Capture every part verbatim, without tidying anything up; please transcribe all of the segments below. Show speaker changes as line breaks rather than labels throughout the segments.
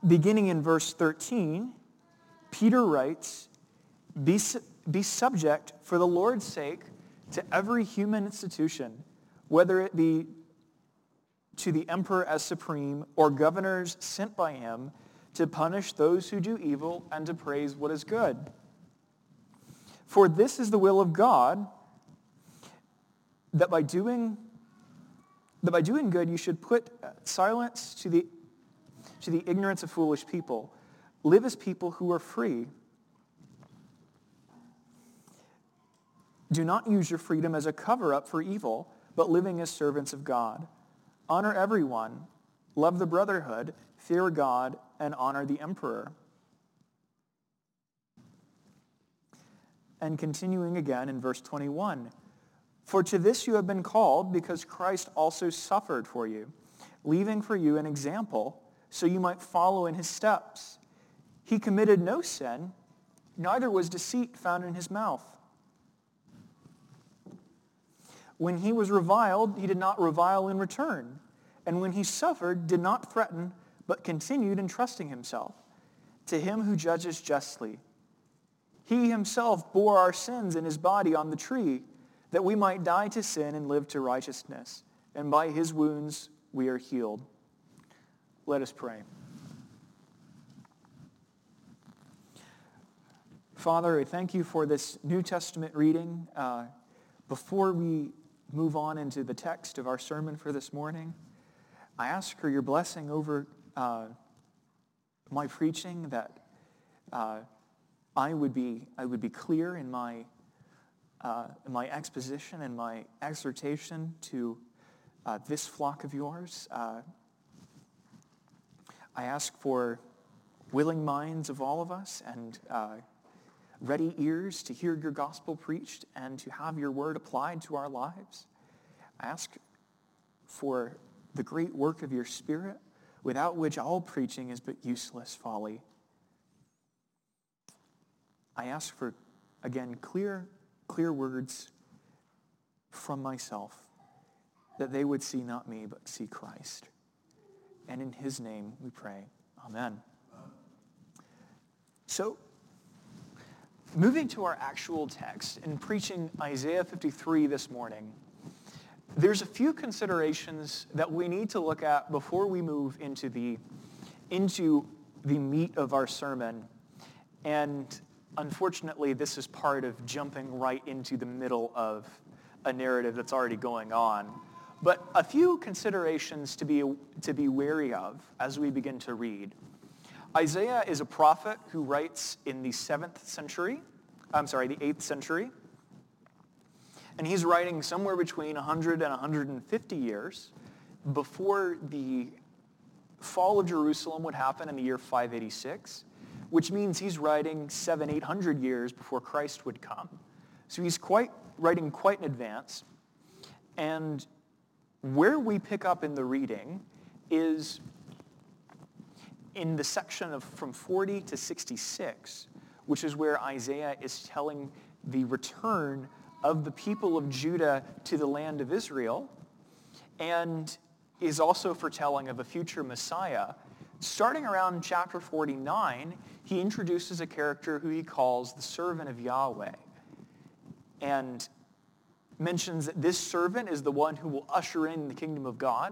beginning in verse thirteen, Peter writes, be, be subject for the Lord's sake to every human institution, whether it be to the emperor as supreme or governors sent by him to punish those who do evil and to praise what is good. For this is the will of God, that by doing that by doing good you should put silence to the to the ignorance of foolish people. Live as people who are free. Do not use your freedom as a cover-up for evil, but living as servants of God. Honor everyone, love the brotherhood, fear God, and honor the emperor. And continuing again in verse twenty-one, for to this you have been called, because Christ also suffered for you, leaving for you an example, so you might follow in his steps. He committed no sin, neither was deceit found in his mouth. When he was reviled, he did not revile in return. And when he suffered, did not threaten, but continued entrusting himself to him who judges justly. He himself bore our sins in his body on the tree, that we might die to sin and live to righteousness. And by his wounds we are healed. Let us pray. Father, I thank you for this New Testament reading. Uh, before we move on into the text of our sermon for this morning, I ask for your blessing over uh, my preaching, that uh, I would be I would be clear in my uh, in my exposition and my exhortation to uh, this flock of yours. Uh, I ask for willing minds of all of us and uh, ready ears to hear your gospel preached and to have your word applied to our lives. I ask for the great work of your Spirit, without which all preaching is but useless folly. I ask for, again, clear, clear words from myself, that they would see not me, but see Christ. And in his name we pray. Amen. So, moving to our actual text and preaching Isaiah fifty-three this morning, there's a few considerations that we need to look at before we move into the, into the meat of our sermon. And unfortunately, this is part of jumping right into the middle of a narrative that's already going on. But a few considerations to be, to be wary of as we begin to read. Isaiah is a prophet who writes in the seventh century, I'm sorry, the eighth century. And he's writing somewhere between one hundred and one hundred fifty years before the fall of Jerusalem would happen in the year five eighty-six, which means he's writing seven, eight hundred years before Christ would come. So he's quite writing quite in advance. And where we pick up in the reading is in the section of from forty to sixty-six, which is where Isaiah is telling the return of the people of Judah to the land of Israel, and is also foretelling of a future Messiah. Starting around chapter forty-nine, he introduces a character who he calls the servant of Yahweh, and mentions that this servant is the one who will usher in the kingdom of God.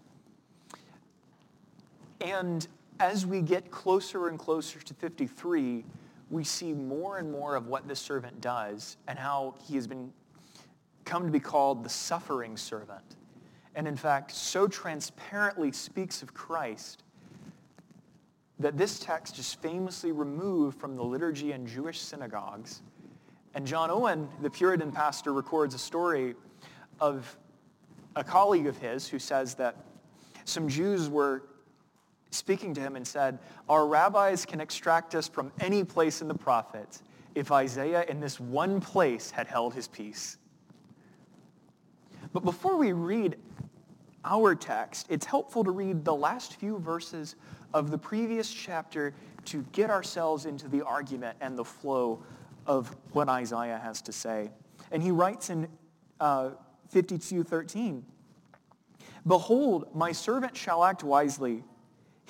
And as we get closer and closer to fifty-three, we see more and more of what this servant does and how he has been come to be called the suffering servant. And in fact, so transparently speaks of Christ that this text is famously removed from the liturgy in Jewish synagogues. And John Owen, the Puritan pastor, records a story of a colleague of his who says that some Jews were speaking to him and said, our rabbis can extract us from any place in the prophets if Isaiah in this one place had held his peace. But before we read our text, it's helpful to read the last few verses of the previous chapter to get ourselves into the argument and the flow of what Isaiah has to say. And he writes in uh, fifty-two thirteen, behold, my servant shall act wisely.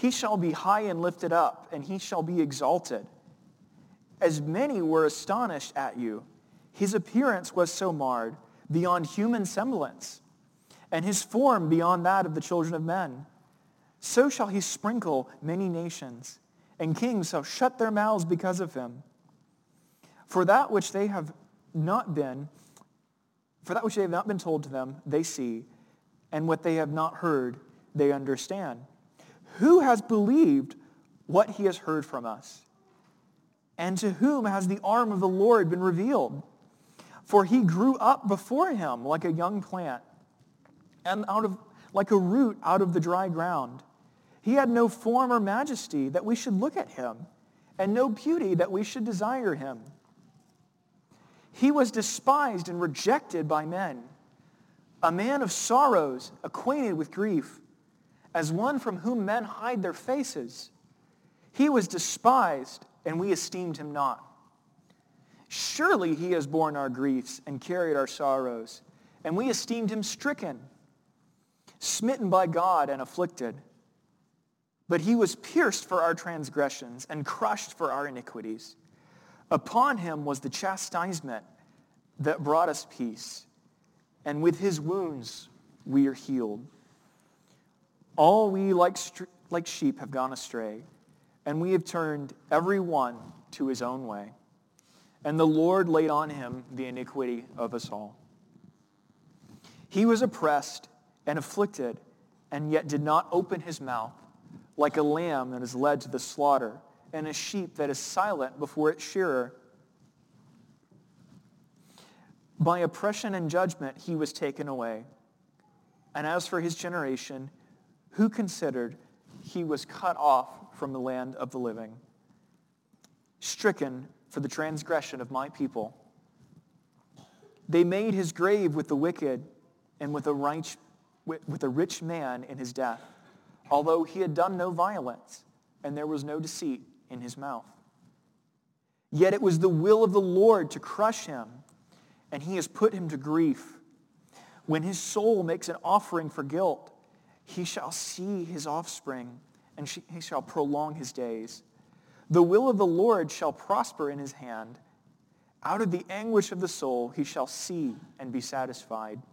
He shall be high and lifted up, and he shall be exalted. As many were astonished at you, his appearance was so marred beyond human semblance, and his form beyond that of the children of men. So shall he sprinkle many nations, and kings shall shut their mouths because of him. For that which they have not been, for that which they have not been told to them, they see, and what they have not heard, they understand. Who has believed what he has heard from us? And to whom has the arm of the Lord been revealed? For he grew up before him like a young plant, and out of like a root out of the dry ground. He had no form or majesty that we should look at him, and no beauty that we should desire him. He was despised and rejected by men, a man of sorrows, acquainted with grief, as one from whom men hide their faces. He was despised, and we esteemed him not. Surely he has borne our griefs and carried our sorrows, and we esteemed him stricken, smitten by God and afflicted. But he was pierced for our transgressions and crushed for our iniquities. Upon him was the chastisement that brought us peace, and with his wounds we are healed. All we like, like sheep have gone astray, and we have turned every one to his own way. And the Lord laid on him the iniquity of us all. He was oppressed and afflicted, and yet did not open his mouth, like a lamb that is led to the slaughter, and a sheep that is silent before its shearer. By oppression and judgment he was taken away. And as for his generation, who considered he was cut off from the land of the living, stricken for the transgression of my people. They made his grave with the wicked and with a rich, with a rich man in his death, although he had done no violence, and there was no deceit in his mouth. Yet it was the will of the Lord to crush him, and he has put him to grief. When his soul makes an offering for guilt, he shall see his offspring, and he shall prolong his days. The will of the Lord shall prosper in his hand. Out of the anguish of the soul he shall see and be satisfied.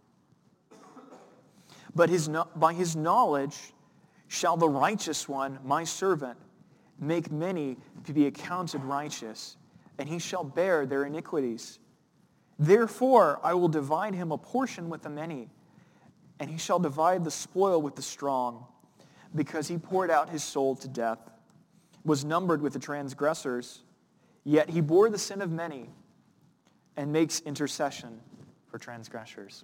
But his, by his knowledge shall the righteous one, my servant, make many to be accounted righteous, and he shall bear their iniquities. Therefore I will divide him a portion with the many, and he shall divide the spoil with the strong, because he poured out his soul to death, was numbered with the transgressors, yet he bore the sin of many and makes intercession for transgressors.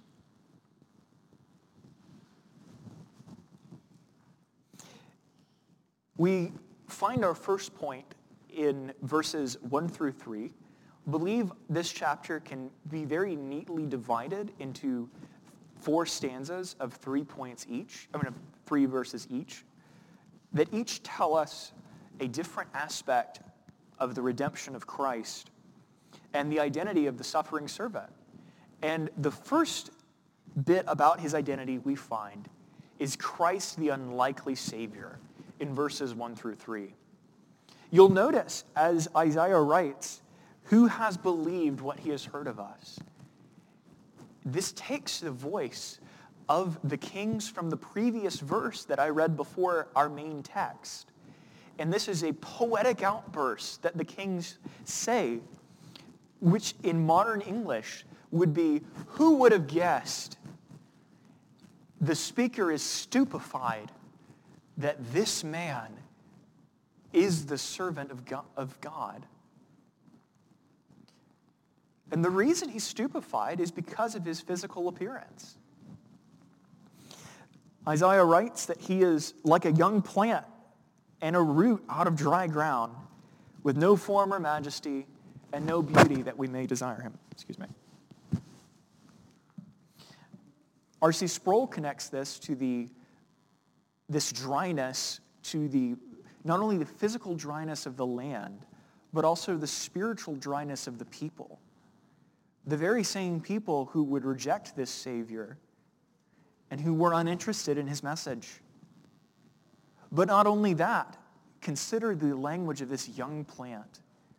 We find our first point in verses one through three. I believe this chapter can be very neatly divided into four stanzas of three points each, I mean, of three verses each, that each tell us a different aspect of the redemption of Christ and the identity of the suffering servant. And the first bit about his identity we find is Christ the unlikely Savior in verses one through three. You'll notice, as Isaiah writes, who has believed what he has heard of us? This takes the voice of the kings from the previous verse that I read before our main text. And this is a poetic outburst that the kings say, which in modern English would be, who would have guessed? The speaker is stupefied that this man is the servant of God. And the reason he's stupefied is because of his physical appearance. Isaiah writes that he is like a young plant and a root out of dry ground, with no form or majesty and no beauty that we may desire him. Excuse me. R C Sproul connects this to the this dryness to the not only the physical dryness of the land, but also the spiritual dryness of the people. The very same people who would reject this Savior and who were uninterested in his message. But not only that, consider the language of this young plant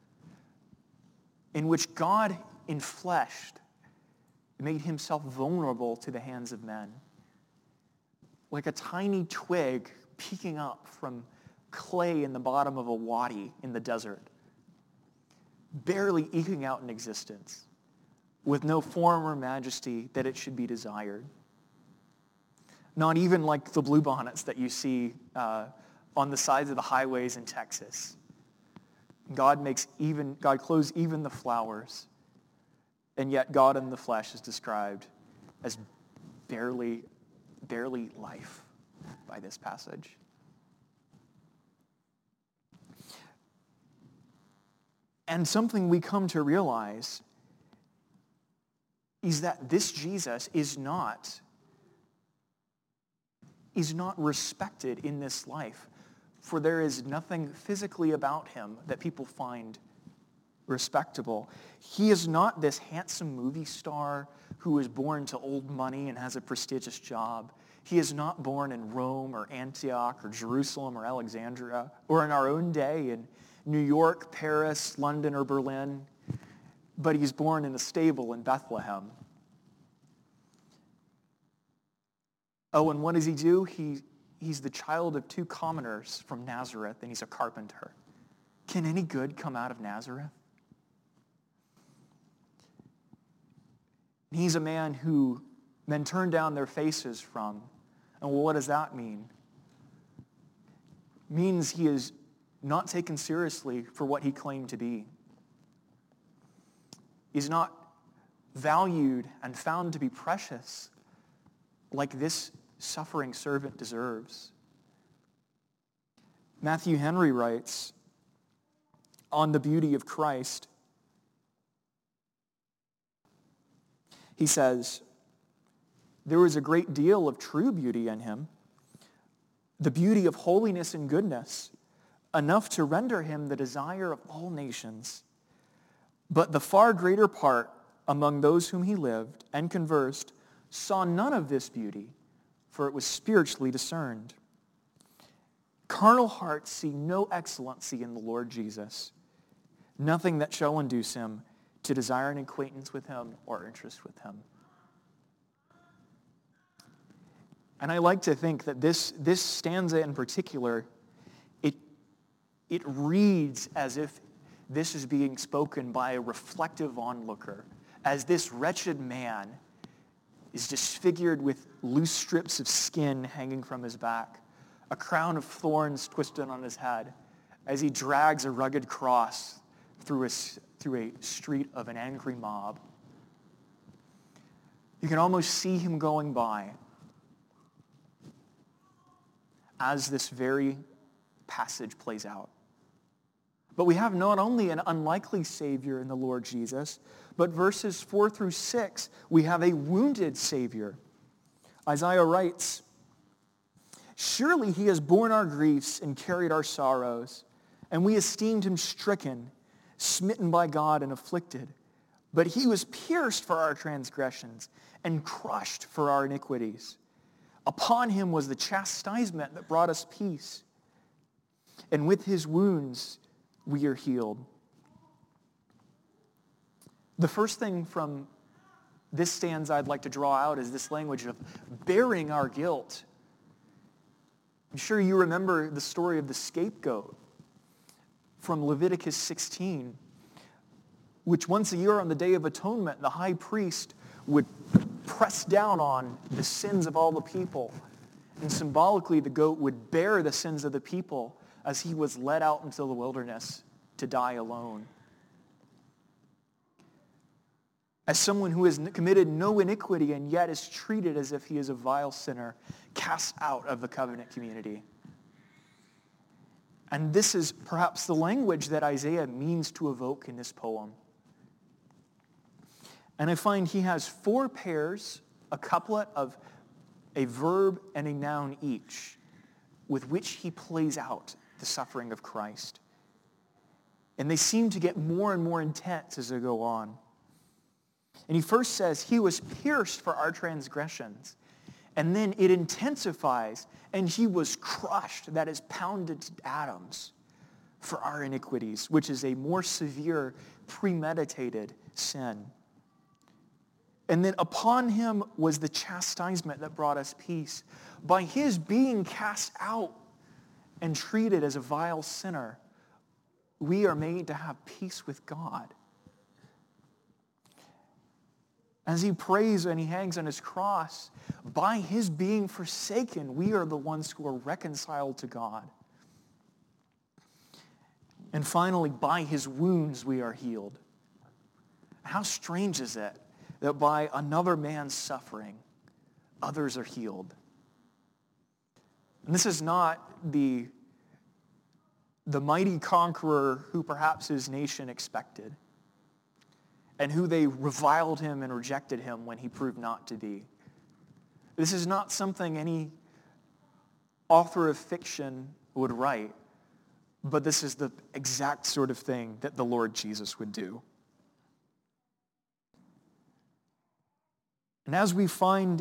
in which God enfleshed made himself vulnerable to the hands of men. Like a tiny twig peeking up from clay in the bottom of a wadi in the desert, barely eking out an existence, with no form or majesty that it should be desired. Not even like the bluebonnets that you see uh, on the sides of the highways in Texas. God makes even, God clothes even the flowers, and yet God in the flesh is described as barely, barely life by this passage. And something we come to realize is that this Jesus is not, is not respected in this life, for there is nothing physically about him that people find respectable. He is not this handsome movie star who is born to old money and has a prestigious job. He is not born in Rome or Antioch or Jerusalem or Alexandria or in our own day in New York, Paris, London, or Berlin, but he's born in a stable in Bethlehem. Oh, and what does he do? He, he's the child of two commoners from Nazareth, and he's a carpenter. Can any good come out of Nazareth? He's a man who men turn down their faces from. And well, what does that mean? It means he is not taken seriously for what he claimed to be. He's not valued and found to be precious like this suffering servant deserves. Matthew Henry writes on the beauty of Christ. He says, there was a great deal of true beauty in him, the beauty of holiness and goodness, enough to render him the desire of all nations. But the far greater part among those whom he lived and conversed saw none of this beauty, for it was spiritually discerned. Carnal hearts see no excellency in the Lord Jesus, nothing that shall induce him to desire an acquaintance with him or interest with him. And I like to think that this, this stanza in particular, it, it reads as if this is being spoken by a reflective onlooker, as this wretched man is disfigured with loose strips of skin hanging from his back, a crown of thorns twisted on his head, as he drags a rugged cross through a, through a street of an angry mob. You can almost see him going by as this very passage plays out. But we have not only an unlikely Savior in the Lord Jesus, but verses four through six, we have a wounded Savior. Isaiah writes, surely he has borne our griefs and carried our sorrows, and we esteemed him stricken, smitten by God and afflicted. But he was pierced for our transgressions and crushed for our iniquities. Upon him was the chastisement that brought us peace, and with his wounds we are healed. The first thing from this stanza I'd like to draw out is this language of bearing our guilt. I'm sure you remember the story of the scapegoat from Leviticus sixteen, which once a year on the Day of Atonement, the high priest would press down on the sins of all the people. And symbolically, the goat would bear the sins of the people as he was led out into the wilderness to die alone. As someone who has committed no iniquity and yet is treated as if he is a vile sinner, cast out of the covenant community. And this is perhaps the language that Isaiah means to evoke in this poem. And I find he has four pairs, a couplet of a verb and a noun each, with which he plays out the suffering of Christ. And they seem to get more and more intense as they go on. And he first says, he was pierced for our transgressions. And then it intensifies, and he was crushed, that is pounded to atoms for our iniquities, which is a more severe, premeditated sin. And then upon him was the chastisement that brought us peace. By his being cast out and treated as a vile sinner, we are made to have peace with God. As he prays and he hangs on his cross, by his being forsaken, we are the ones who are reconciled to God. And finally, by his wounds we are healed. How strange is it that by another man's suffering, others are healed? And this is not the, the mighty conqueror who perhaps his nation expected, and who they reviled him and rejected him when he proved not to be. This is not something any author of fiction would write, but this is the exact sort of thing that the Lord Jesus would do. And as we find,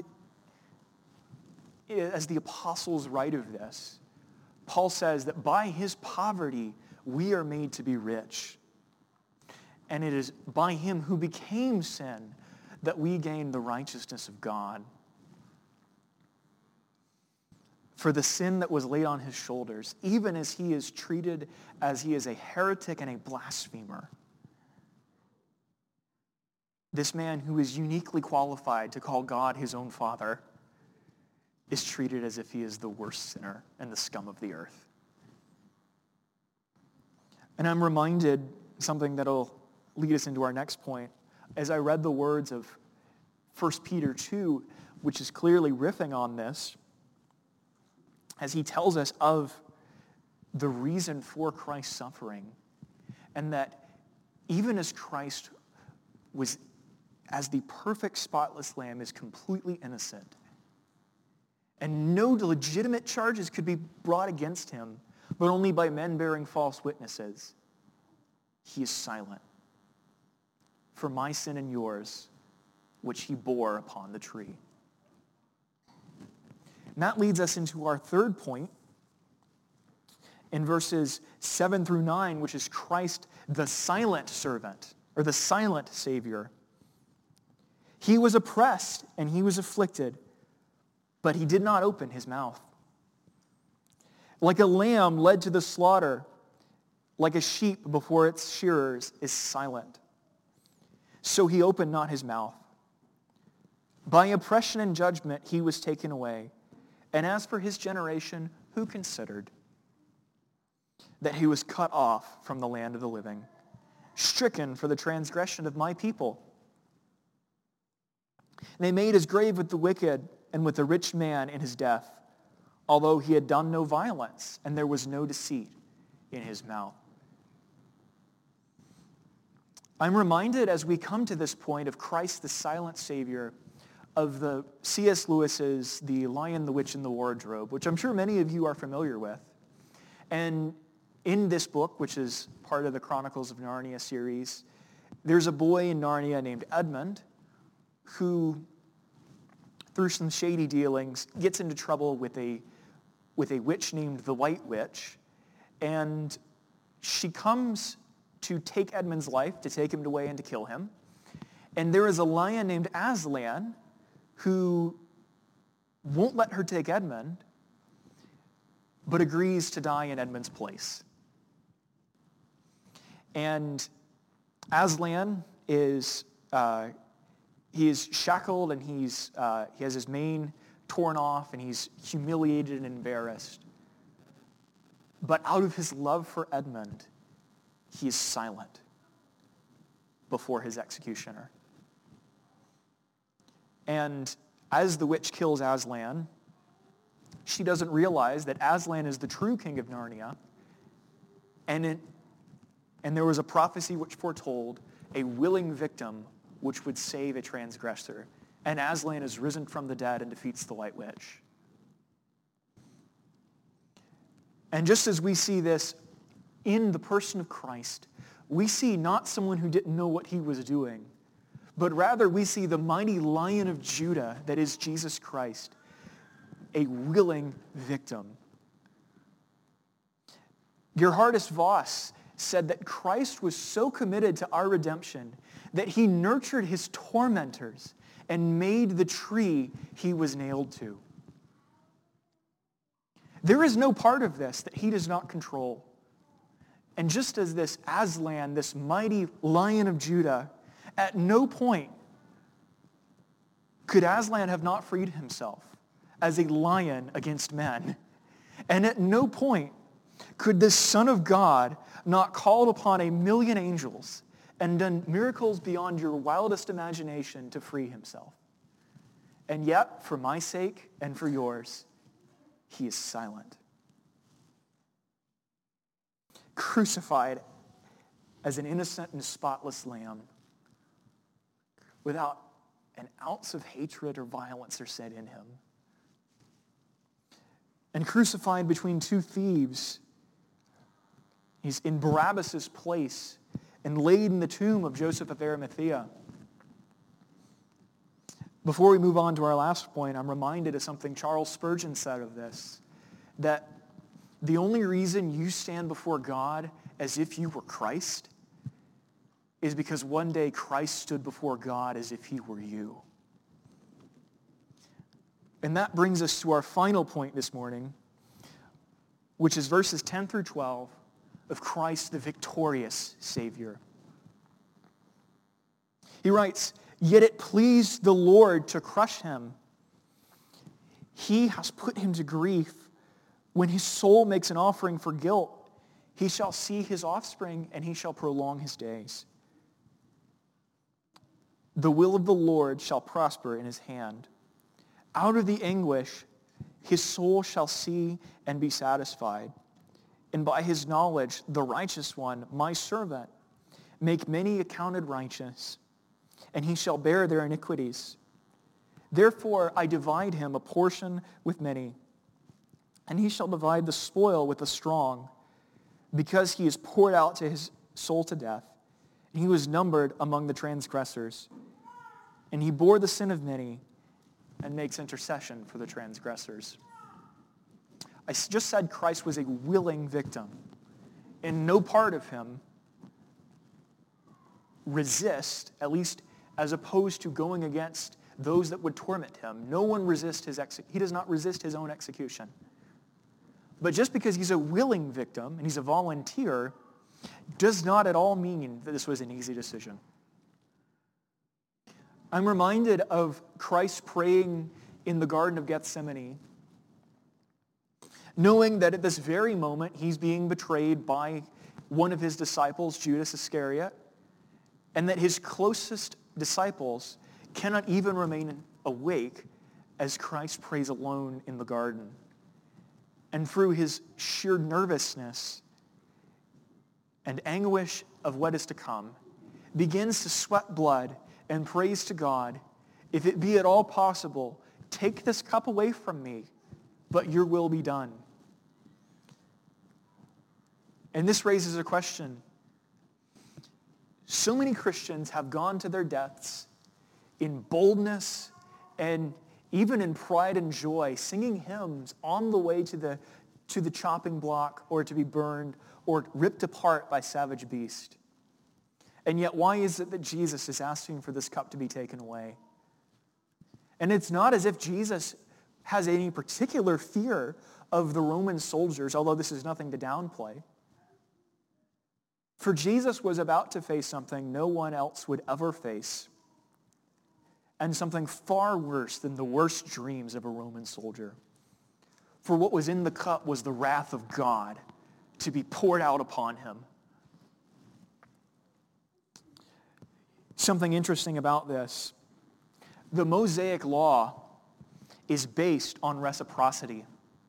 as the apostles write of this, Paul says that by his poverty we are made to be rich. And it is by him who became sin that we gain the righteousness of God. For the sin that was laid on his shoulders, even as he is treated as he is a heretic and a blasphemer, this man who is uniquely qualified to call God his own Father is treated as if he is the worst sinner and the scum of the earth. And I'm reminded something that'll lead us into our next point. As I read the words of First Peter two, which is clearly riffing on this, as he tells us of the reason for Christ's suffering, and that even as Christ was, as the perfect spotless lamb, is completely innocent, and no legitimate charges could be brought against him, but only by men bearing false witnesses, he is silent for my sin and yours, which he bore upon the tree. And that leads us into our third point in verses seven through nine, which is Christ, the silent servant, or the silent Savior. He was oppressed and he was afflicted, but he did not open his mouth. Like a lamb led to the slaughter, like a sheep before its shearers is silent, so he opened not his mouth. By oppression and judgment he was taken away. And as for his generation, who considered that he was cut off from the land of the living, stricken for the transgression of my people? And they made his grave with the wicked and with the rich man in his death, although he had done no violence, and there was no deceit in his mouth. I'm reminded as we come to this point of Christ the silent Savior of the C S Lewis's The Lion, the Witch, and the Wardrobe, which I'm sure many of you are familiar with. And in this book, which is part of the Chronicles of Narnia series, there's a boy in Narnia named Edmund who, through some shady dealings, gets into trouble with a, with a witch named the White Witch. And she comes to take Edmund's life, to take him away and to kill him. And there is a lion named Aslan who won't let her take Edmund, but agrees to die in Edmund's place. And Aslan is, uh, he is shackled and he's, uh, he has his mane torn off and he's humiliated and embarrassed. But out of his love for Edmund, he is silent before his executioner. And as the witch kills Aslan, she doesn't realize that Aslan is the true king of Narnia. And, it, and there was a prophecy which foretold a willing victim which would save a transgressor. And Aslan is risen from the dead and defeats the White Witch. And just as we see this in the person of Christ, we see not someone who didn't know what he was doing, but rather we see the mighty Lion of Judah that is Jesus Christ, a willing victim. Gerhardus Voss said that Christ was so committed to our redemption that he nurtured his tormentors and made the tree he was nailed to. There is no part of this that he does not control. And just as this Aslan, this mighty Lion of Judah, at no point could Aslan have not freed himself as a lion against men. And at no point could this Son of God not called upon a million angels and done miracles beyond your wildest imagination to free himself. And yet, for my sake and for yours, he is silent. Crucified as an innocent and spotless lamb without an ounce of hatred or violence are set in him. And crucified between two thieves, he's in Barabbas' place and laid in the tomb of Joseph of Arimathea. Before we move on to our last point, I'm reminded of something Charles Spurgeon said of this, that the only reason you stand before God as if you were Christ is because one day Christ stood before God as if he were you. And that brings us to our final point this morning, which is verses ten through twelve of Christ the victorious Savior. He writes, "Yet it pleased the Lord to crush him. He has put him to grief. When his soul makes an offering for guilt, he shall see his offspring, and he shall prolong his days. The will of the Lord shall prosper in his hand. Out of the anguish, his soul shall see and be satisfied. And by his knowledge, the righteous one, my servant, make many accounted righteous, and he shall bear their iniquities. Therefore I divide him a portion with many, and he shall divide the spoil with the strong, because he is poured out to his soul to death, and he was numbered among the transgressors. And he bore the sin of many and makes intercession for the transgressors." I just said Christ was a willing victim. And no part of him resist, at least as opposed to going against those that would torment him. No one resist his ex- he does not resist his own execution. But just because he's a willing victim and he's a volunteer does not at all mean that this was an easy decision. I'm reminded of Christ praying in the Garden of Gethsemane, knowing that at this very moment he's being betrayed by one of his disciples, Judas Iscariot, and that his closest disciples cannot even remain awake as Christ prays alone in the garden. And through his sheer nervousness and anguish of what is to come, begins to sweat blood and prays to God, "If it be at all possible, take this cup away from me, but your will be done." And this raises a question. So many Christians have gone to their deaths in boldness and even in pride and joy, singing hymns on the way to the, to the chopping block or to be burned or ripped apart by savage beast. And yet, why is it that Jesus is asking for this cup to be taken away? And it's not as if Jesus has any particular fear of the Roman soldiers, although this is nothing to downplay. For Jesus was about to face something no one else would ever face, and something far worse than the worst dreams of a Roman soldier. For what was in the cup was the wrath of God to be poured out upon him. Something interesting about this, the Mosaic law is based on reciprocity.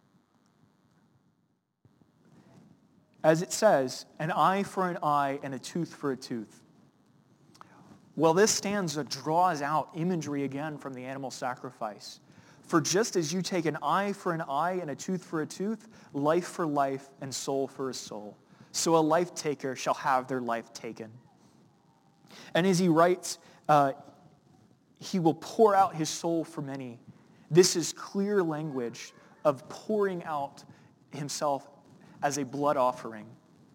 As it says, an eye for an eye and a tooth for a tooth. Well, this stanza draws out imagery again from the animal sacrifice. For just as you take an eye for an eye and a tooth for a tooth, life for life and soul for a soul, so a life taker shall have their life taken. And as he writes, uh, he will pour out his soul for many. This is clear language of pouring out himself as a blood offering.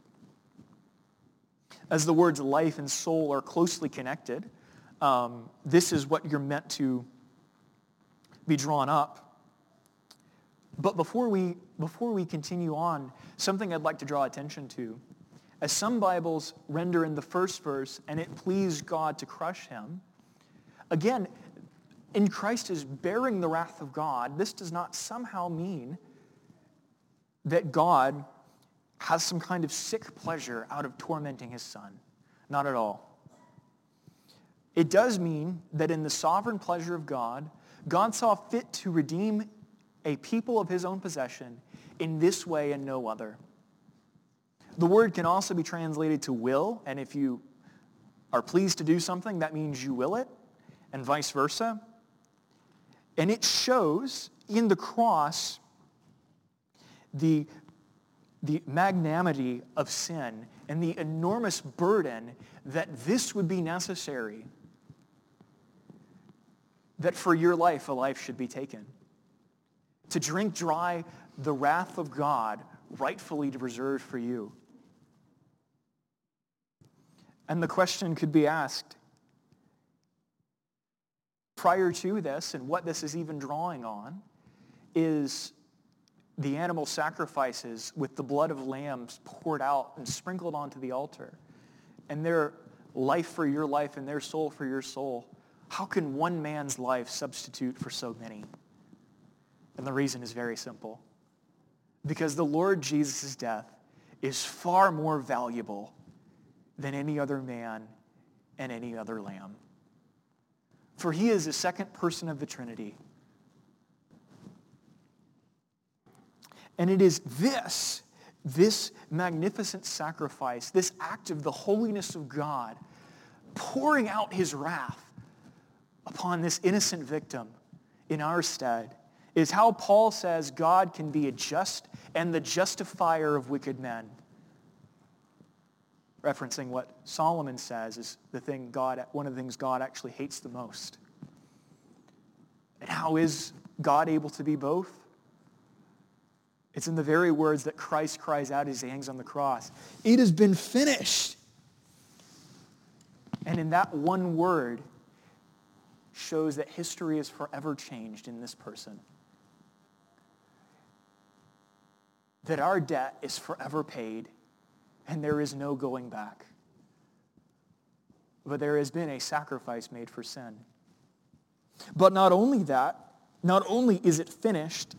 As the words life and soul are closely connected, um, this is what you're meant to be drawn up. But before we, before we continue on, something I'd like to draw attention to. As some Bibles render in the first verse, and it pleased God to crush him, again, in Christ is bearing the wrath of God. This does not somehow mean that God has some kind of sick pleasure out of tormenting his son. Not at all. It does mean that in the sovereign pleasure of God, God saw fit to redeem a people of his own possession in this way and no other. The word can also be translated to will, and if you are pleased to do something, that means you will it, and vice versa. And it shows in the cross the, the magnanimity of sin and the enormous burden that this would be necessary, that for your life a life should be taken. To drink dry the wrath of God rightfully reserved for you. And the question could be asked, prior to this, and what this is even drawing on, is the animal sacrifices with the blood of lambs poured out and sprinkled onto the altar, and their life for your life and their soul for your soul. How can one man's life substitute for so many? And the reason is very simple. Because the Lord Jesus' death is far more valuable than any other man and any other lamb. For he is the second person of the Trinity. And it is this, this magnificent sacrifice, this act of the holiness of God, pouring out his wrath upon this innocent victim in our stead, is how Paul says God can be a just and the justifier of wicked men. Referencing what Solomon says is the thing God, one of the things God actually hates the most. And how is God able to be both? It's in the very words that Christ cries out as he hangs on the cross. It has been finished. And in that one word shows that history is forever changed in this person. That our debt is forever paid and there is no going back. But there has been a sacrifice made for sin. But not only that, not only is it finished,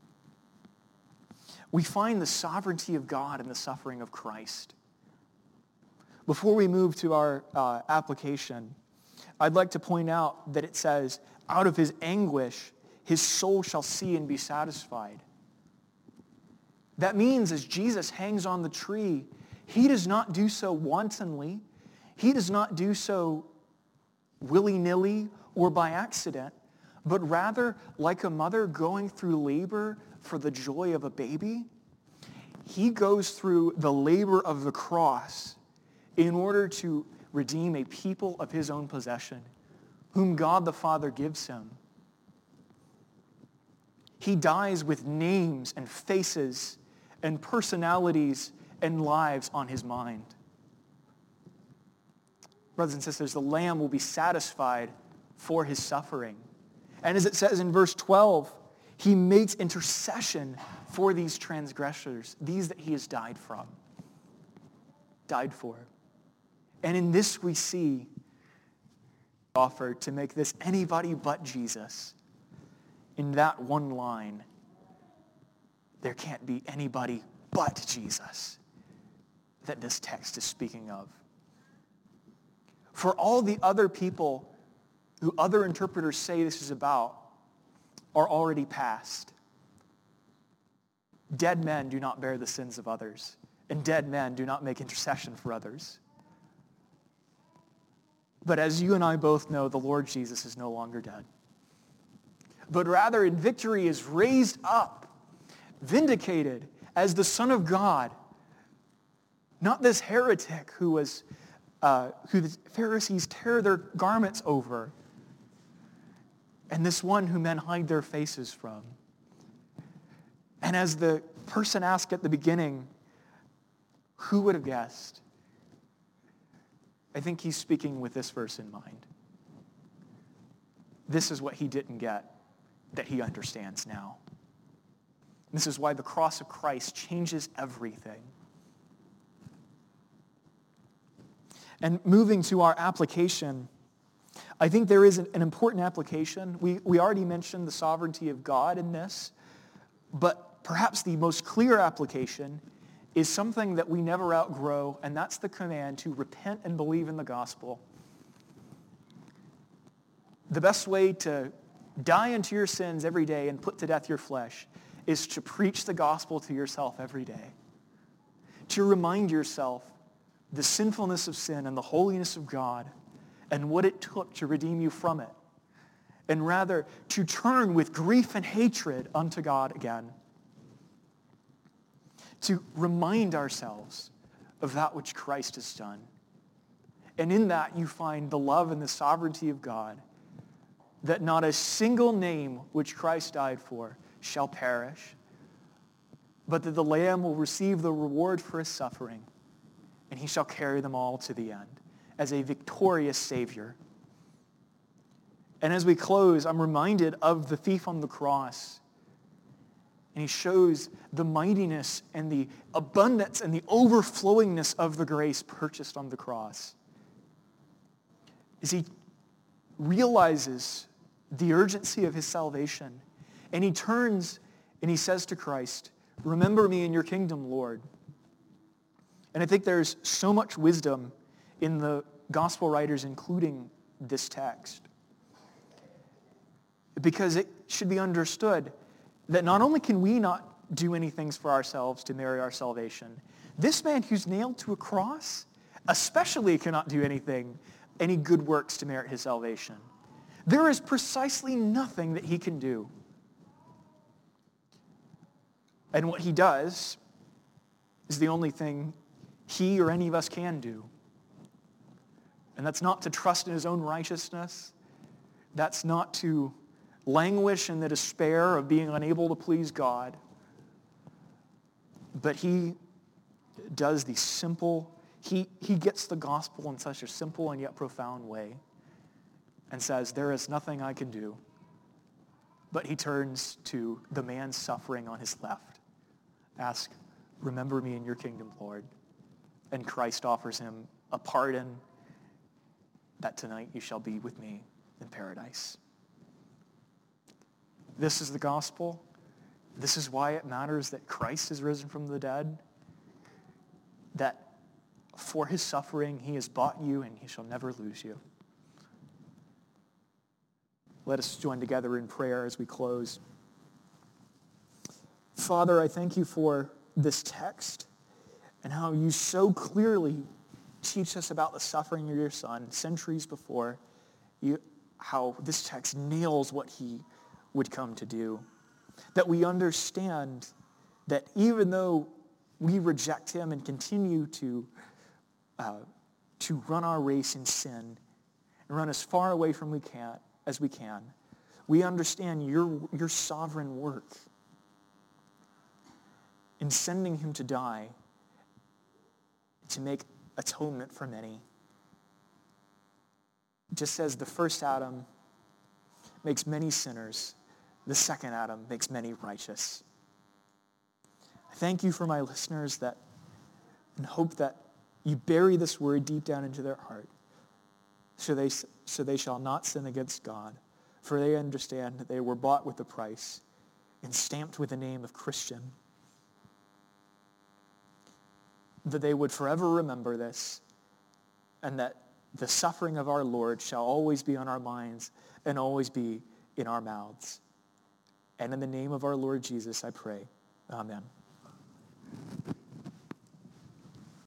we find the sovereignty of God in the suffering of Christ. Before we move to our uh, application, I'd like to point out that it says, out of his anguish, his soul shall see and be satisfied. That means as Jesus hangs on the tree, he does not do so wantonly. He does not do so willy-nilly or by accident, but rather like a mother going through labor for the joy of a baby. He goes through the labor of the cross in order to redeem a people of his own possession, whom God the Father gives him. He dies with names and faces and personalities and lives on his mind. Brothers and sisters, the Lamb will be satisfied for his suffering. And as it says in verse twelve, he makes intercession for these transgressors, these that he has died from, died for. And in this we see offered to make this anybody but Jesus. In that one line, there can't be anybody but Jesus that this text is speaking of. For all the other people who other interpreters say this is about are already past. Dead men do not bear the sins of others, and dead men do not make intercession for others. But as you and I both know, the Lord Jesus is no longer dead. But rather in victory is raised up, vindicated as the Son of God. Not this heretic who was uh, who the Pharisees tear their garments over and this one who men hide their faces from. And as the person asked at the beginning, who would have guessed? I think he's speaking with this verse in mind. This is what he didn't get that he understands now. This is why the cross of Christ changes everything. And moving to our application, I think there is an, an important application. We, we already mentioned the sovereignty of God in this, but perhaps the most clear application is something that we never outgrow, and that's the command to repent and believe in the gospel. The best way to die into your sins every day and put to death your flesh is to preach the gospel to yourself every day. To remind yourself the sinfulness of sin and the holiness of God and what it took to redeem you from it. And rather, to turn with grief and hatred unto God again. To remind ourselves of that which Christ has done. And in that you find the love and the sovereignty of God, that not a single name which Christ died for shall perish, but that the Lamb will receive the reward for his suffering, and he shall carry them all to the end as a victorious Savior. And as we close, I'm reminded of the thief on the cross. And he shows the mightiness and the abundance and the overflowingness of the grace purchased on the cross. As he realizes the urgency of his salvation, and he turns and he says to Christ, "Remember me in your kingdom, Lord." And I think there's so much wisdom in the gospel writers including this text. Because it should be understood that not only can we not do any things for ourselves to merit our salvation, this man who's nailed to a cross especially cannot do anything, any good works to merit his salvation. There is precisely nothing that he can do. And what he does is the only thing he or any of us can do. And that's not to trust in his own righteousness. That's not to languish in the despair of being unable to please God. But he does the simple, he, he gets the gospel in such a simple and yet profound way and says, there is nothing I can do. But he turns to the man suffering on his left. Ask, remember me in your kingdom, Lord. And Christ offers him a pardon that tonight you shall be with me in paradise. This is the gospel. This is why it matters that Christ is risen from the dead. That for his suffering he has bought you and he shall never lose you. Let us join together in prayer as we close. Father, I thank you for this text and how you so clearly teach us about the suffering of your Son centuries before, you, how this text nails what he would come to do. That we understand that even though we reject him and continue to, uh, to run our race in sin and run as far away from we can, as we can, we understand your, your sovereign work in sending him to die to make atonement for many. Just as the first Adam makes many sinners, the second Adam makes many righteous. I thank you for my listeners that, and hope that you bury this word deep down into their heart so they, so they shall not sin against God, for they understand that they were bought with a price and stamped with the name of Christian. That they would forever remember this, and that the suffering of our Lord shall always be on our minds and always be in our mouths. And in the name of our Lord Jesus, I pray. Amen.